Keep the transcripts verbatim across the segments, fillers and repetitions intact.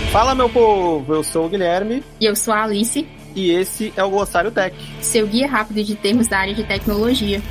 Fala, meu povo, eu sou o Guilherme. E eu sou a Alice. E esse é o Glossário Tech, seu guia rápido de termos da área de tecnologia.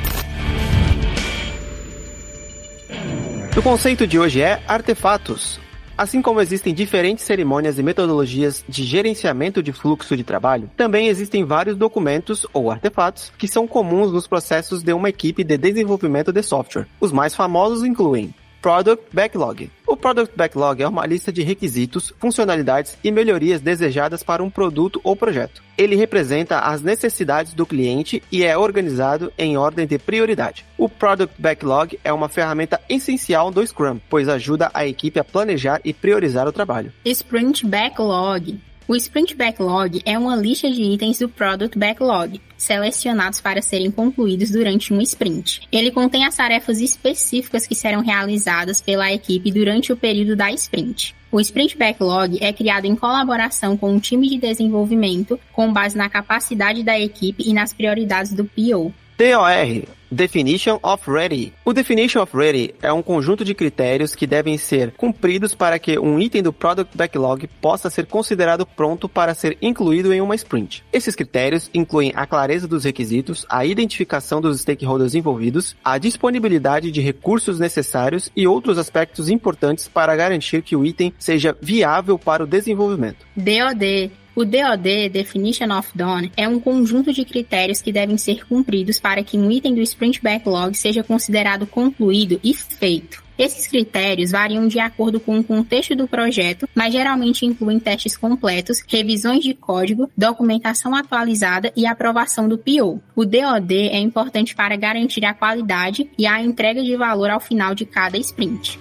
O conceito de hoje é artefatos. Assim como existem diferentes cerimônias e metodologias de gerenciamento de fluxo de trabalho, também existem vários documentos ou artefatos que são comuns nos processos de uma equipe de desenvolvimento de software. Os mais famosos incluem Product Backlog. O Product Backlog é uma lista de requisitos, funcionalidades e melhorias desejadas para um produto ou projeto. Ele representa as necessidades do cliente e é organizado em ordem de prioridade. O Product Backlog é uma ferramenta essencial do Scrum, pois ajuda a equipe a planejar e priorizar o trabalho. Sprint Backlog. O Sprint Backlog é uma lista de itens do Product Backlog, selecionados para serem concluídos durante um sprint. Ele contém as tarefas específicas que serão realizadas pela equipe durante o período da sprint. O Sprint Backlog é criado em colaboração com um time de desenvolvimento, com base na capacidade da equipe e nas prioridades do P O. D O R, Definition of Ready. O Definition of Ready é um conjunto de critérios que devem ser cumpridos para que um item do Product Backlog possa ser considerado pronto para ser incluído em uma sprint. Esses critérios incluem a clareza dos requisitos, a identificação dos stakeholders envolvidos, a disponibilidade de recursos necessários e outros aspectos importantes para garantir que o item seja viável para o desenvolvimento. D O D. O D O D, Definition of Done, é um conjunto de critérios que devem ser cumpridos para que um item do Sprint Backlog seja considerado concluído e feito. Esses critérios variam de acordo com o contexto do projeto, mas geralmente incluem testes completos, revisões de código, documentação atualizada e aprovação do P O. O D O D é importante para garantir a qualidade e a entrega de valor ao final de cada sprint.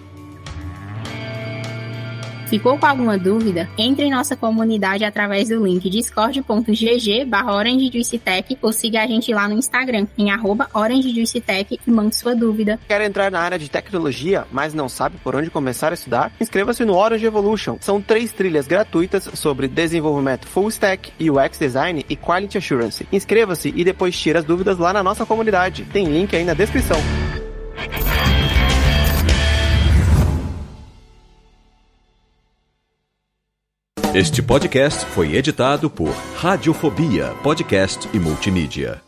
Ficou com alguma dúvida? Entre em nossa comunidade através do link discord.gg barra orangejuicetech ou siga a gente lá no Instagram, em arroba orangejuicetech e mande sua dúvida. Quer entrar na área de tecnologia, mas não sabe por onde começar a estudar? Inscreva-se no Orange Evolution. São três trilhas gratuitas sobre desenvolvimento full stack, U X design e quality assurance. Inscreva-se e depois tire as dúvidas lá na nossa comunidade. Tem link aí na descrição. Este podcast foi editado por Radiofobia, podcast e multimídia.